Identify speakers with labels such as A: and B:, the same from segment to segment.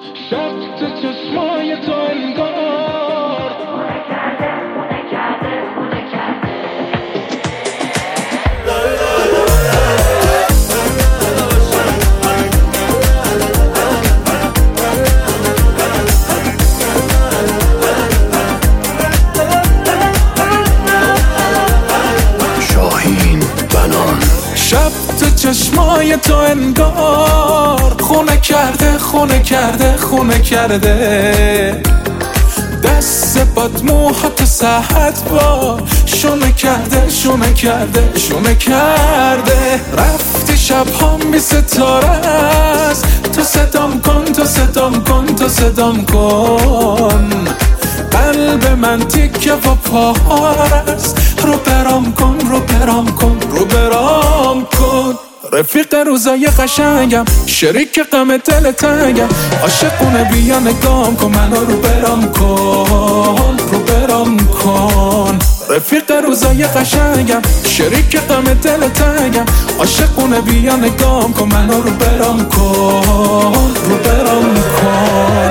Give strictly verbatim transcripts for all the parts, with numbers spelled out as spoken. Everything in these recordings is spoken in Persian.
A: شب تو چشمای تو انگار
B: خونه کرده خونه کرده خونه کرده.
C: شاهین بنان.
A: شب تو چشمای تو انگار خونه کرده خونه کرده خونه کرده. دست باد موها تو ساعت با شونه کرده شونه کرده شونه کرده. رفتی شب هم بی ستاره است، تو صدام کن تو صدام کن تو صدام کن. قلب من تیکه و پاره است، رو برام کن رو برام کن رو برام کن. رفیق روزای قشنگم، شریک غم دل تنگم، عاشقونه بیا نگام کن منو رو برام کن رو برام کن. رفیق روزای قشنگم، شریک غم دل تنگم، عاشقونه بیا نگام کن منو رو برام کن رو برام کن.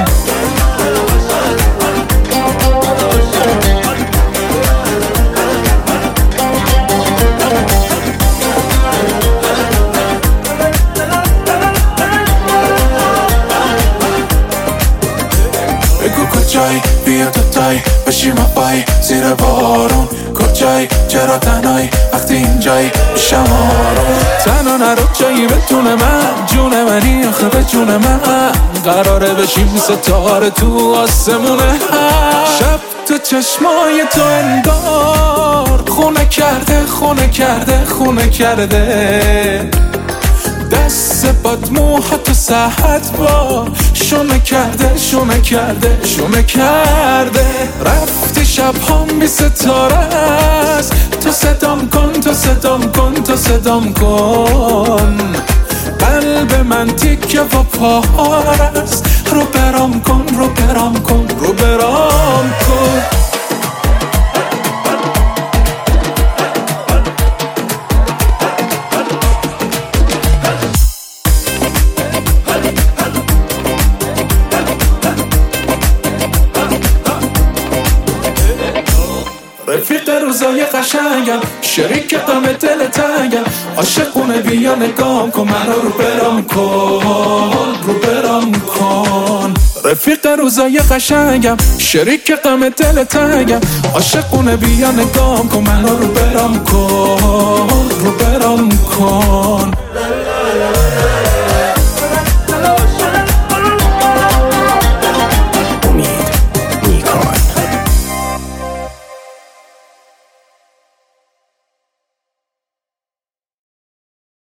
A: کجایی بیا تو تایی بشی مپایی زیر بارون. کجایی چرا تنهایی وقتی اینجایی میشم آروم. تنها نرو جایی بتونه من جون منی آخه به جون من. قراره بشیم ستاره تو آسمونه. شب تو چشمای تو انگار خونه کرده خونه کرده خونه کرده. دست باد موها تو ساعت با شونه کرده شونه کرده شونه کرده. رفتی شب هم بی ستاره است، تو صدام کن تو صدام کن تو صدام کن. قلب من تیکه و پاره است، رو برام کن رو برام کن رو برام کن. رفیق روزای قشنگم، شریک غم دل تنگم، عاشقونه بیا نگام کن منو رو برام کن رو برام کن. رفیق روزای قشنگم، شریک غم دل تنگم، عاشقونه بیا نگام کن منو رو برام کن رو برام کن.